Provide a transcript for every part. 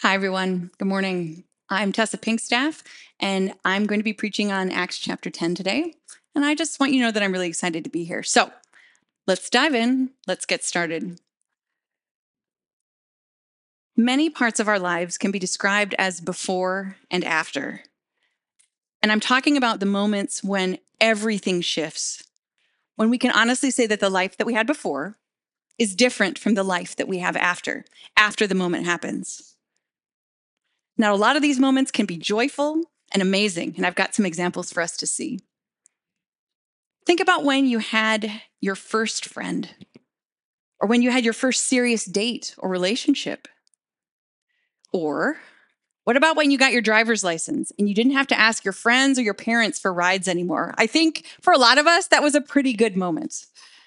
Hi, everyone. Good morning. I'm Tessa Pinkstaff, and I'm going to be preaching on Acts chapter 10 today. And I just want you to know that I'm really excited to be here. So let's dive in. Let's get started. Many parts of our lives can be described as before and after. And I'm talking about the moments when everything shifts, when we can honestly say that the life that we had before is different from the life that we have after the moment happens. Now, a lot of these moments can be joyful and amazing, and I've got some examples for us to see. Think about when you had your first friend, or when you had your first serious date or relationship. Or what about when you got your driver's license and you didn't have to ask your friends or your parents for rides anymore? I think for a lot of us, that was a pretty good moment.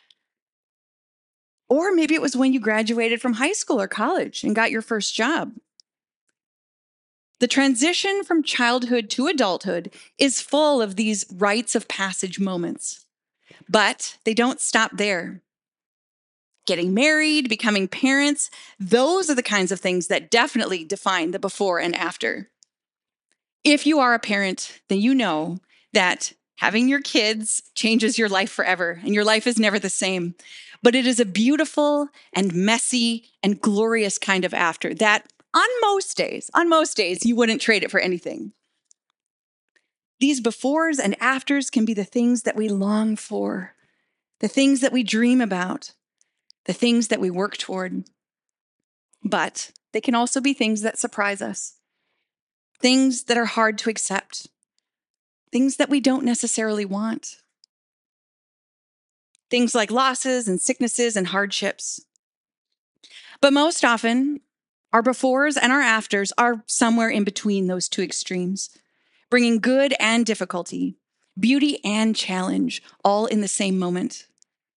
Or maybe it was when you graduated from high school or college and got your first job. The transition from childhood to adulthood is full of these rites of passage moments, but they don't stop there. Getting married, becoming parents, those are the kinds of things that definitely define the before and after. If you are a parent, then you know that having your kids changes your life forever, and your life is never the same. But it is a beautiful and messy and glorious kind of after that on most days, you wouldn't trade it for anything. These befores and afters can be the things that we long for, the things that we dream about, the things that we work toward. But they can also be things that surprise us, things that are hard to accept, things that we don't necessarily want, things like losses and sicknesses and hardships. But most often, our befores and our afters are somewhere in between those two extremes, bringing good and difficulty, beauty and challenge, all in the same moment.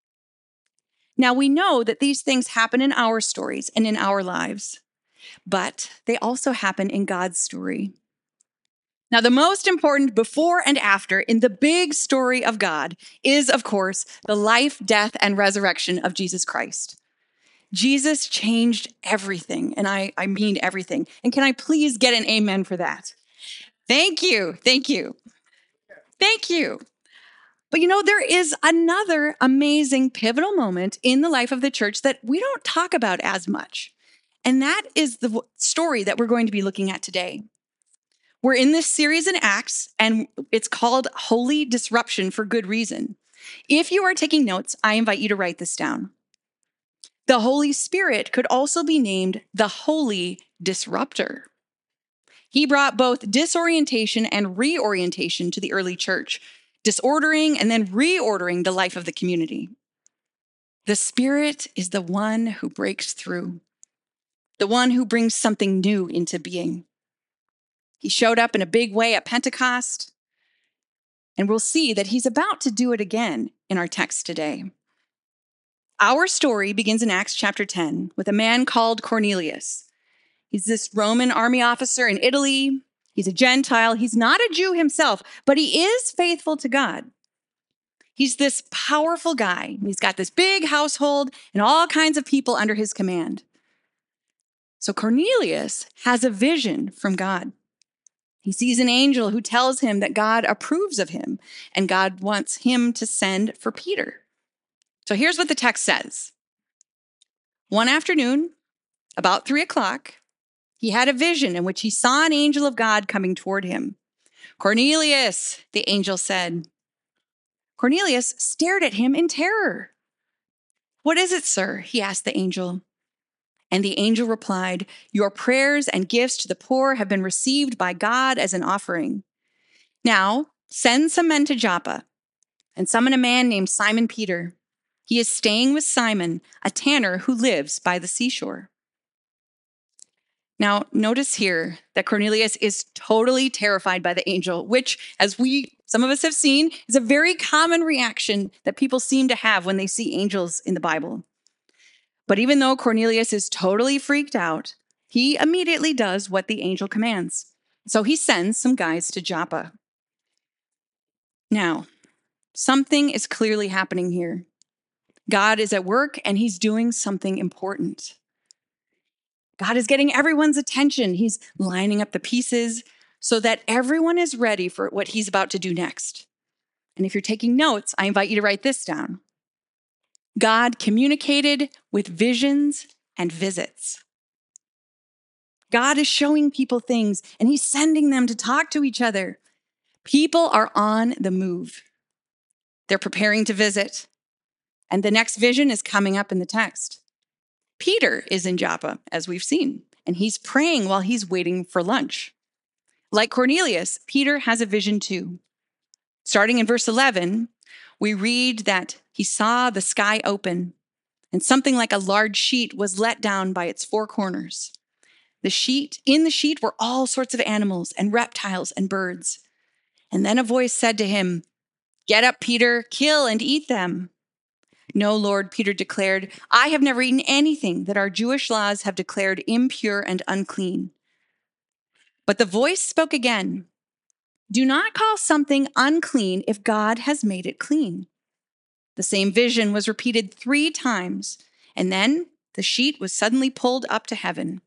Now, we know that these things happen in our stories and in our lives, but they also happen in God's story. Now, the most important before and after in the big story of God is, of course, the life, death, and resurrection of Jesus Christ. Jesus changed everything, and I mean everything. And can I please get an amen for that? Thank you. Thank you. Thank you. But there is another amazing pivotal moment in the life of the church that we don't talk about as much. And that is the story that we're going to be looking at today. We're in this series in Acts, and it's called Holy Disruption for good reason. If you are taking notes, I invite you to write this down. The Holy Spirit could also be named the Holy Disruptor. He brought both disorientation and reorientation to the early church, disordering and then reordering the life of the community. The Spirit is the one who breaks through, the one who brings something new into being. He showed up in a big way at Pentecost, and we'll see that he's about to do it again in our text today. Our story begins in Acts chapter 10 with a man called Cornelius. He's this Roman army officer in Italy. He's a Gentile. He's not a Jew himself, but he is faithful to God. He's this powerful guy. He's got this big household and all kinds of people under his command. So Cornelius has a vision from God. He sees an angel who tells him that God approves of him and God wants him to send for Peter. So here's what the text says. One afternoon, about 3:00, he had a vision in which he saw an angel of God coming toward him. "Cornelius," the angel said. Cornelius stared at him in terror. "What is it, sir?" he asked the angel. And the angel replied, "Your prayers and gifts to the poor have been received by God as an offering. Now, send some men to Joppa and summon a man named Simon Peter. He is staying with Simon, a tanner who lives by the seashore." Now, notice here that Cornelius is totally terrified by the angel, which, as some of us have seen, is a very common reaction that people seem to have when they see angels in the Bible. But even though Cornelius is totally freaked out, he immediately does what the angel commands. So he sends some guys to Joppa. Now, something is clearly happening here. God is at work and he's doing something important. God is getting everyone's attention. He's lining up the pieces so that everyone is ready for what he's about to do next. And if you're taking notes, I invite you to write this down. God communicated with visions and visits. God is showing people things and he's sending them to talk to each other. People are on the move. They're preparing to visit. And the next vision is coming up in the text. Peter is in Joppa, as we've seen, and he's praying while he's waiting for lunch. Like Cornelius, Peter has a vision too. Starting in verse 11, we read that he saw the sky open and something like a large sheet was let down by its four corners. In the sheet were all sorts of animals and reptiles and birds. And then a voice said to him, "Get up, Peter, kill and eat them." "No, Lord," Peter declared, "I have never eaten anything that our Jewish laws have declared impure and unclean." But the voice spoke again, "Do not call something unclean if God has made it clean." The same vision was repeated 3 times, and then the sheet was suddenly pulled up to heaven.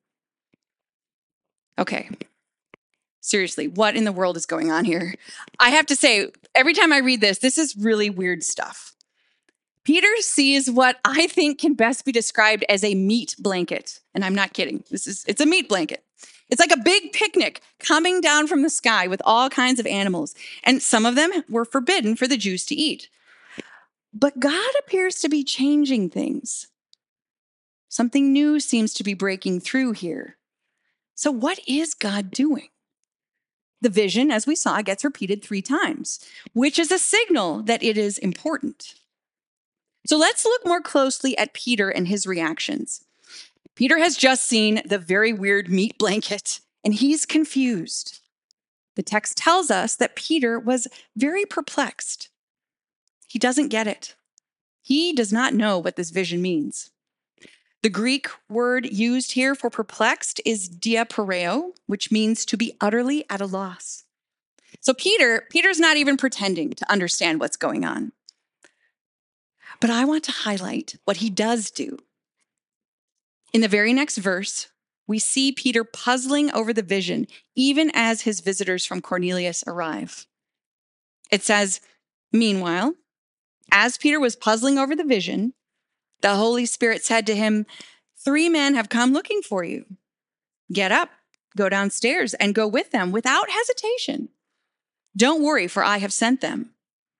Okay, seriously, what in the world is going on here? I have to say, every time I read this, this is really weird stuff. Peter sees what I think can best be described as a meat blanket. And I'm not kidding. It's a meat blanket. It's like a big picnic coming down from the sky with all kinds of animals. And some of them were forbidden for the Jews to eat. But God appears to be changing things. Something new seems to be breaking through here. So what is God doing? The vision, as we saw, gets repeated 3 times, which is a signal that it is important. So let's look more closely at Peter and his reactions. Peter has just seen the very weird meat blanket, and he's confused. The text tells us that Peter was very perplexed. He doesn't get it. He does not know what this vision means. The Greek word used here for perplexed is diaporeo, which means to be utterly at a loss. So Peter's not even pretending to understand what's going on. But I want to highlight what he does do. In the very next verse, we see Peter puzzling over the vision, even as his visitors from Cornelius arrive. It says, "Meanwhile, as Peter was puzzling over the vision, the Holy Spirit said to him, 3 men have come looking for you. Get up, go downstairs, and go with them without hesitation. Don't worry, for I have sent them."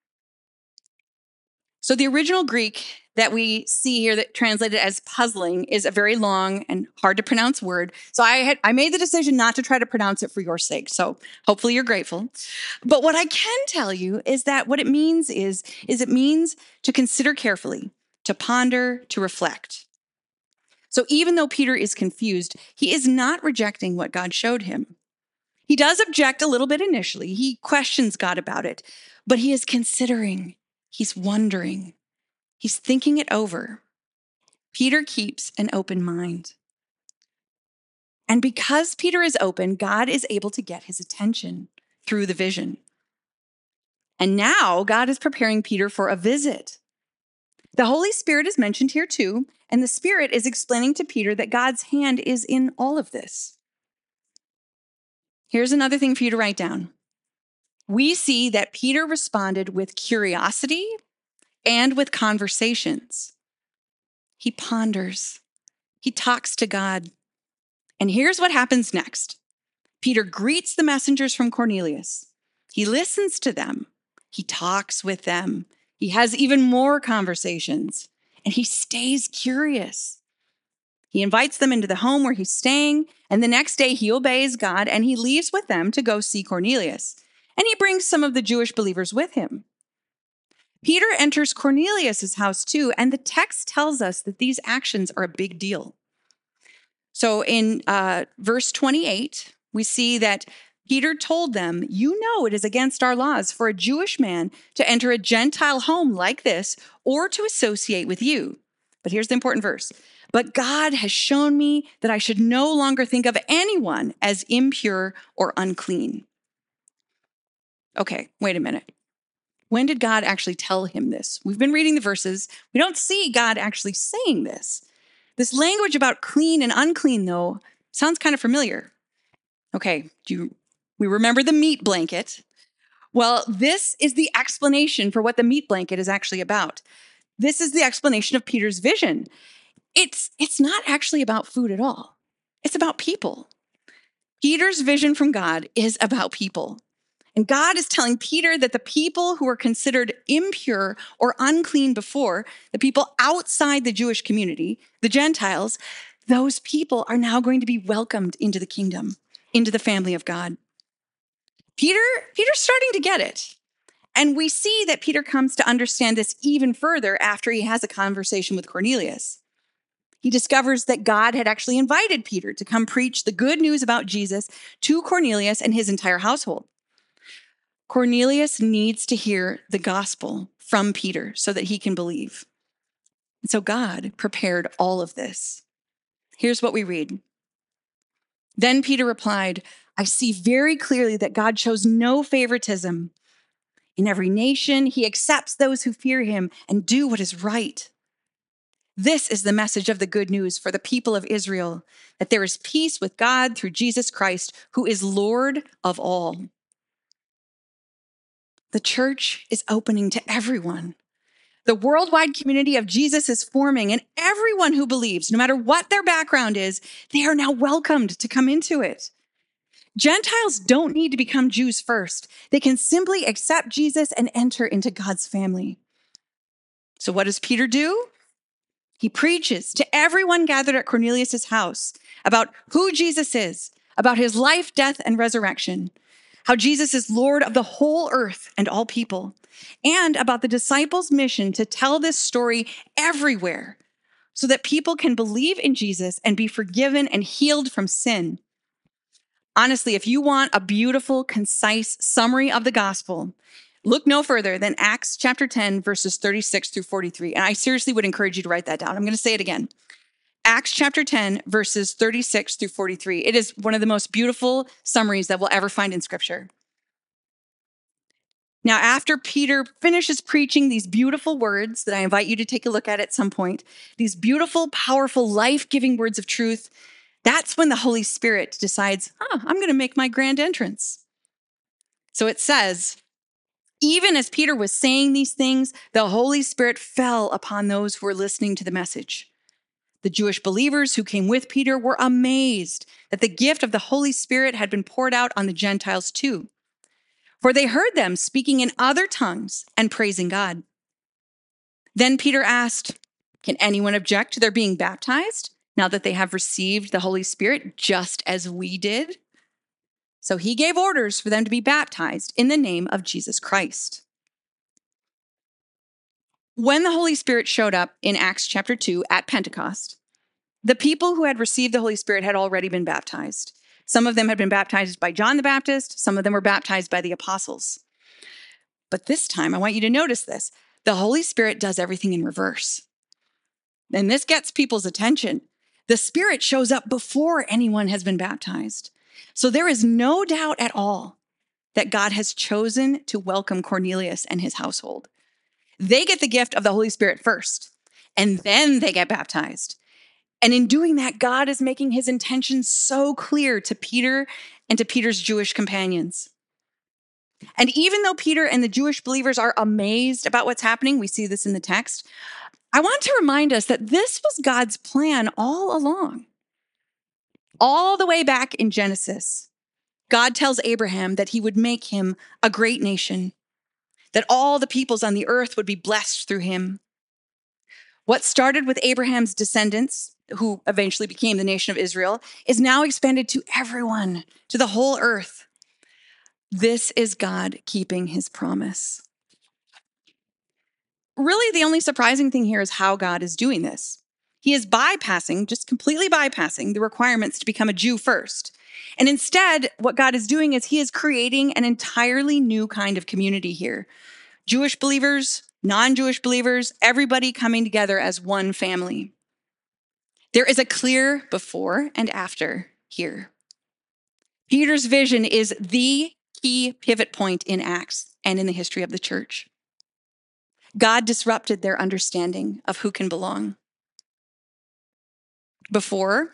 So the original Greek that we see here that translated as puzzling is a very long and hard to pronounce word. So I made the decision not to try to pronounce it for your sake. So hopefully you're grateful. But what I can tell you is that what it means is it means to consider carefully, to ponder, to reflect. So even though Peter is confused, he is not rejecting what God showed him. He does object a little bit initially. He questions God about it, but he is considering. He's wondering. He's thinking it over. Peter keeps an open mind. And because Peter is open, God is able to get his attention through the vision. And now God is preparing Peter for a visit. The Holy Spirit is mentioned here too, and the Spirit is explaining to Peter that God's hand is in all of this. Here's another thing for you to write down. We see that Peter responded with curiosity and with conversations. He ponders. He talks to God. And here's what happens next. Peter greets the messengers from Cornelius. He listens to them. He talks with them. He has even more conversations. And he stays curious. He invites them into the home where he's staying. And the next day he obeys God and he leaves with them to go see Cornelius. And he brings some of the Jewish believers with him. Peter enters Cornelius' house too, and the text tells us that these actions are a big deal. So in verse 28, we see that Peter told them, "You know it is against our laws for a Jewish man to enter a Gentile home like this or to associate with you." But here's the important verse. "But God has shown me that I should no longer think of anyone as impure or unclean." Okay, wait a minute. When did God actually tell him this? We've been reading the verses. We don't see God actually saying this. This language about clean and unclean, though, Sounds kind of familiar. Okay, we remember the meat blanket? Well, this is the explanation for what the meat blanket is actually about. This is the explanation of Peter's vision. It's not actually about food at all. It's about people. Peter's vision from God is about people. And God is telling Peter that the people who were considered impure or unclean before, the people outside the Jewish community, the Gentiles, those people are now going to be welcomed into the kingdom, into the family of God. Peter's starting to get it. And we see that Peter comes to understand this even further after he has a conversation with Cornelius. He discovers that God had actually invited Peter to come preach the good news about Jesus to Cornelius and his entire household. Cornelius needs to hear the gospel from Peter so that he can believe. And so God prepared all of this. Here's what we read. Then Peter replied, I see very clearly that God shows no favoritism. In every nation, he accepts those who fear him and do what is right. This is the message of the good news for the people of Israel, that there is peace with God through Jesus Christ, who is Lord of all. The church is opening to everyone. The worldwide community of Jesus is forming, and everyone who believes, no matter what their background is, they are now welcomed to come into it. Gentiles don't need to become Jews first. They can simply accept Jesus and enter into God's family. So what does Peter do? He preaches to everyone gathered at Cornelius' house about who Jesus is, about his life, death, and resurrection, how Jesus is Lord of the whole earth and all people, and about the disciples' mission to tell this story everywhere so that people can believe in Jesus and be forgiven and healed from sin. Honestly, if you want a beautiful, concise summary of the gospel, look no further than Acts chapter 10, verses 36 through 43. And I seriously would encourage you to write that down. I'm going to say it again. Acts chapter 10, verses 36 through 43. It is one of the most beautiful summaries that we'll ever find in Scripture. Now, after Peter finishes preaching these beautiful words that I invite you to take a look at some point, these beautiful, powerful, life-giving words of truth, that's when the Holy Spirit decides, I'm going to make my grand entrance. So it says, even as Peter was saying these things, the Holy Spirit fell upon those who were listening to the message. The Jewish believers who came with Peter were amazed that the gift of the Holy Spirit had been poured out on the Gentiles too. For they heard them speaking in other tongues and praising God. Then Peter asked, can anyone object to their being baptized now that they have received the Holy Spirit just as we did? So he gave orders for them to be baptized in the name of Jesus Christ. When the Holy Spirit showed up in Acts chapter 2 at Pentecost, the people who had received the Holy Spirit had already been baptized. Some of them had been baptized by John the Baptist. Some of them were baptized by the apostles. But this time, I want you to notice this. The Holy Spirit does everything in reverse. And this gets people's attention. The Spirit shows up before anyone has been baptized. So there is no doubt at all that God has chosen to welcome Cornelius and his household. They get the gift of the Holy Spirit first, and then they get baptized. And in doing that, God is making his intentions so clear to Peter and to Peter's Jewish companions. And even though Peter and the Jewish believers are amazed about what's happening, we see this in the text, I want to remind us that this was God's plan all along. All the way back in Genesis, God tells Abraham that he would make him a great nation, that all the peoples on the earth would be blessed through him. What started with Abraham's descendants, who eventually became the nation of Israel, is now expanded to everyone, to the whole earth. This is God keeping his promise. Really, the only surprising thing here is how God is doing this. He is just completely bypassing the requirements to become a Jew first. And instead, what God is doing is he is creating an entirely new kind of community here. Jewish believers, non-Jewish believers, everybody coming together as one family. There is a clear before and after here. Peter's vision is the key pivot point in Acts and in the history of the church. God disrupted their understanding of who can belong. Before,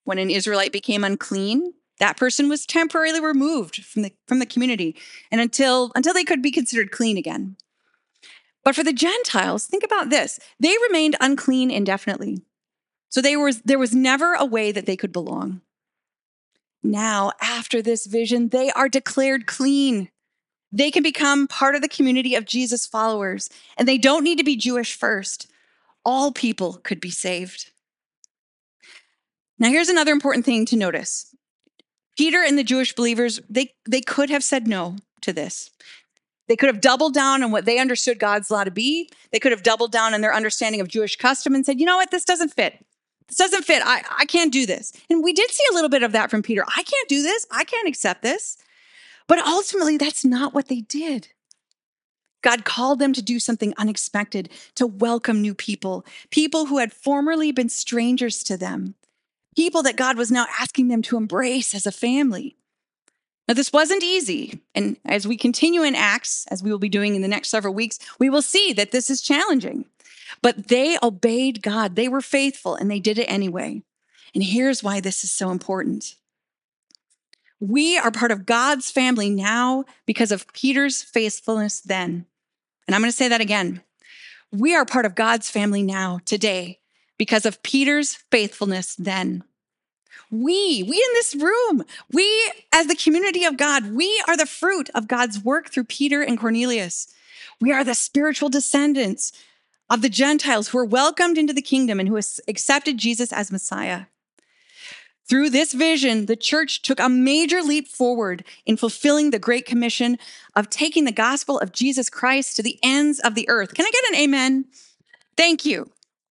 When an Israelite became unclean, that person was temporarily removed from the community and until they could be considered clean again. But for the Gentiles, think about this. They remained unclean indefinitely. So there was never a way that they could belong. Now, after this vision, they are declared clean. They can become part of the community of Jesus followers, and they don't need to be Jewish first. All people could be saved. Now, here's another important thing to notice. Peter and the Jewish believers, they could have said no to this. They could have doubled down on what they understood God's law to be. They could have doubled down on their understanding of Jewish custom and said, you know what, this doesn't fit. This doesn't fit. I can't do this. And we did see a little bit of that from Peter. I can't do this. I can't accept this. But ultimately, that's not what they did. God called them to do something unexpected, to welcome new people who had formerly been strangers to them, people that God was now asking them to embrace as a family. Now, this wasn't easy. And as we continue in Acts, as we will be doing in the next several weeks, we will see that this is challenging. But they obeyed God. They were faithful, and they did it anyway. And here's why this is so important. We are part of God's family now because of Peter's faithfulness then. And I'm going to say that again. We are part of God's family now, today, because of Peter's faithfulness then. We in this room, we as the community of God, we are the fruit of God's work through Peter and Cornelius. We are the spiritual descendants of the Gentiles who were welcomed into the kingdom and who accepted Jesus as Messiah. Through this vision, the church took a major leap forward in fulfilling the Great Commission of taking the gospel of Jesus Christ to the ends of the earth. Can I get an amen? Thank you.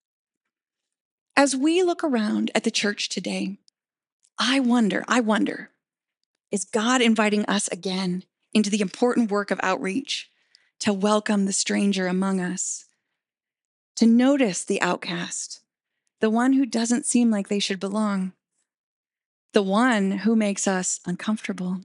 As we look around at the church today, I wonder, is God inviting us again into the important work of outreach, to welcome the stranger among us, to notice the outcast, the one who doesn't seem like they should belong, the one who makes us uncomfortable?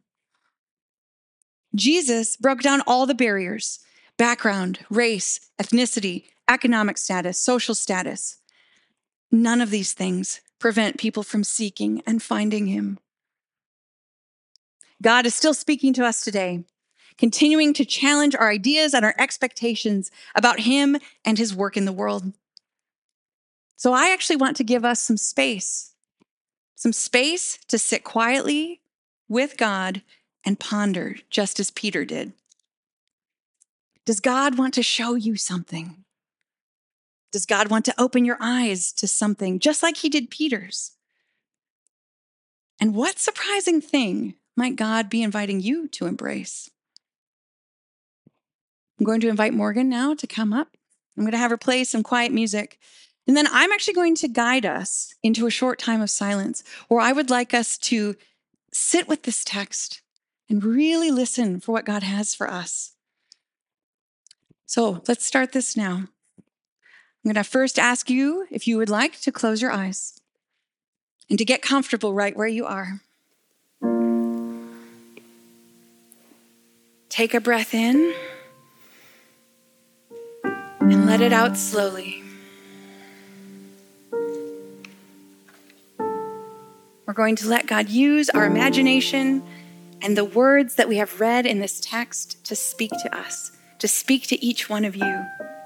Jesus broke down all the barriers: background, race, ethnicity, economic status, social status. None of these things prevent people from seeking and finding him. God is still speaking to us today, continuing to challenge our ideas and our expectations about him and his work in the world. So I actually want to give us some space to sit quietly with God and ponder, just as Peter did. Does God want to show you something? Does God want to open your eyes to something, just like he did Peter's? And what surprising thing might God be inviting you to embrace? I'm going to invite Morgan now to come up. I'm going to have her play some quiet music. And then I'm actually going to guide us into a short time of silence where I would like us to sit with this text and really listen for what God has for us. So let's start this now. I'm going to first ask you if you would like to close your eyes and to get comfortable right where you are. Take a breath in and let it out slowly. We're going to let God use our imagination and the words that we have read in this text to speak to us, to speak to each one of you.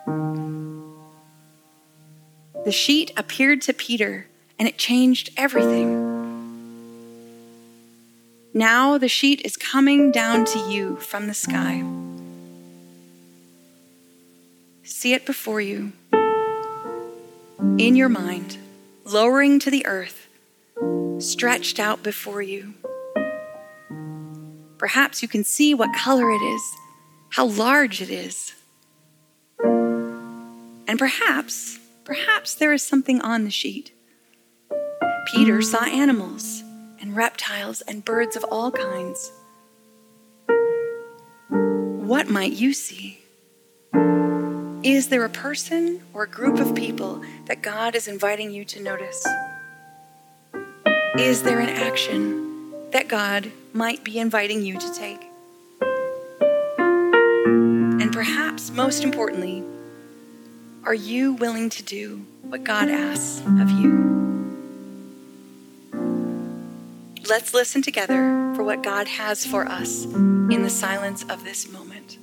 The sheet appeared to Peter, and it changed everything. Now the sheet is coming down to you from the sky. See it before you, in your mind, lowering to the earth, stretched out before you. Perhaps you can see what color it is, how large it is. And perhaps there is something on the sheet. Peter saw animals and reptiles and birds of all kinds. What might you see? Is there a person or a group of people that God is inviting you to notice? Is there an action that God might be inviting you to take? And perhaps most importantly, are you willing to do what God asks of you? let's listen together for what God has for us in the silence of this moment.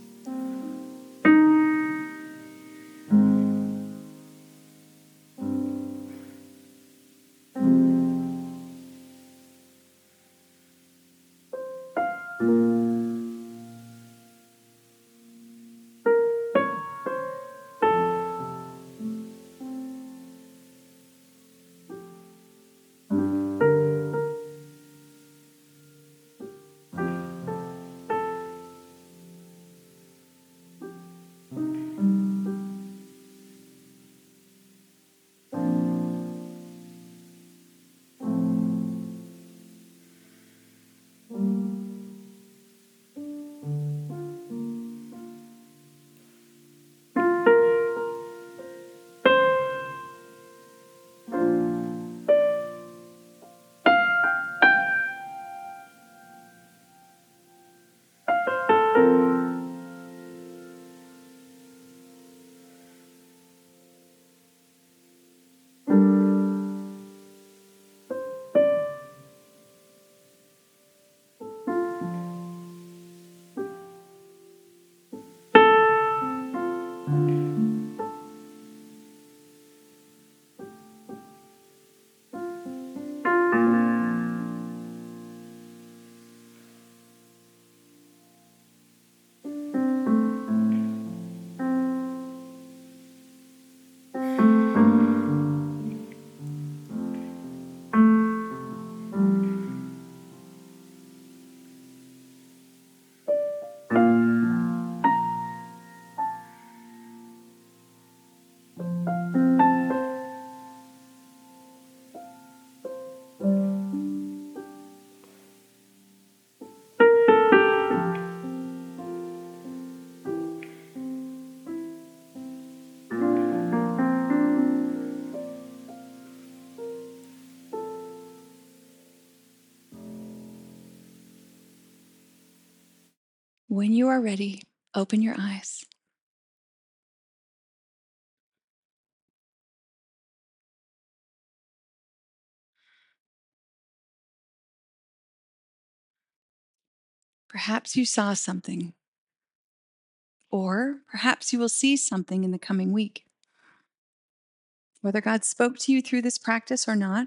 When you are ready, open your eyes. Perhaps you saw something, or perhaps you will see something in the coming week. Whether God spoke to you through this practice or not,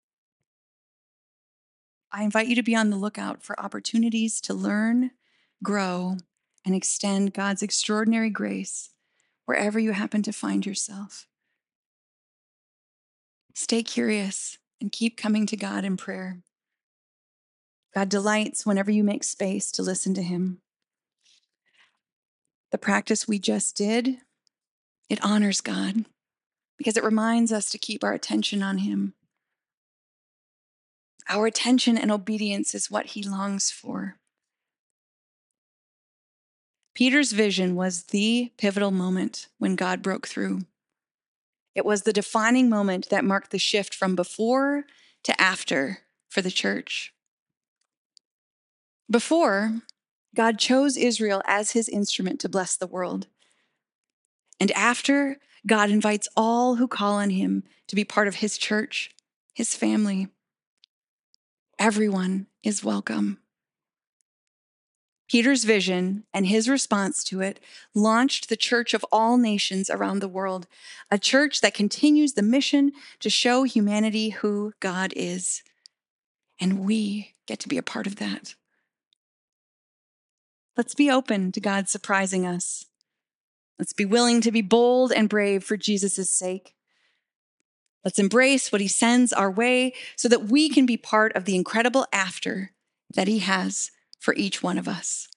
I invite you to be on the lookout for opportunities to learn, grow, and extend God's extraordinary grace wherever you happen to find yourself. Stay curious and keep coming to God in prayer. God delights whenever you make space to listen to Him. The practice we just did, it honors God because it reminds us to keep our attention on Him. Our attention and obedience is what He longs for. Peter's vision was the pivotal moment when God broke through. It was the defining moment that marked the shift from before to after for the church. Before, God chose Israel as His instrument to bless the world. And after, God invites all who call on Him to be part of His church, His family. Everyone is welcome. Peter's vision and his response to it launched the church of all nations around the world, a church that continues the mission to show humanity who God is. And we get to be a part of that. Let's be open to God surprising us. Let's be willing to be bold and brave for Jesus' sake. Let's embrace what He sends our way so that we can be part of the incredible after that He has for each one of us.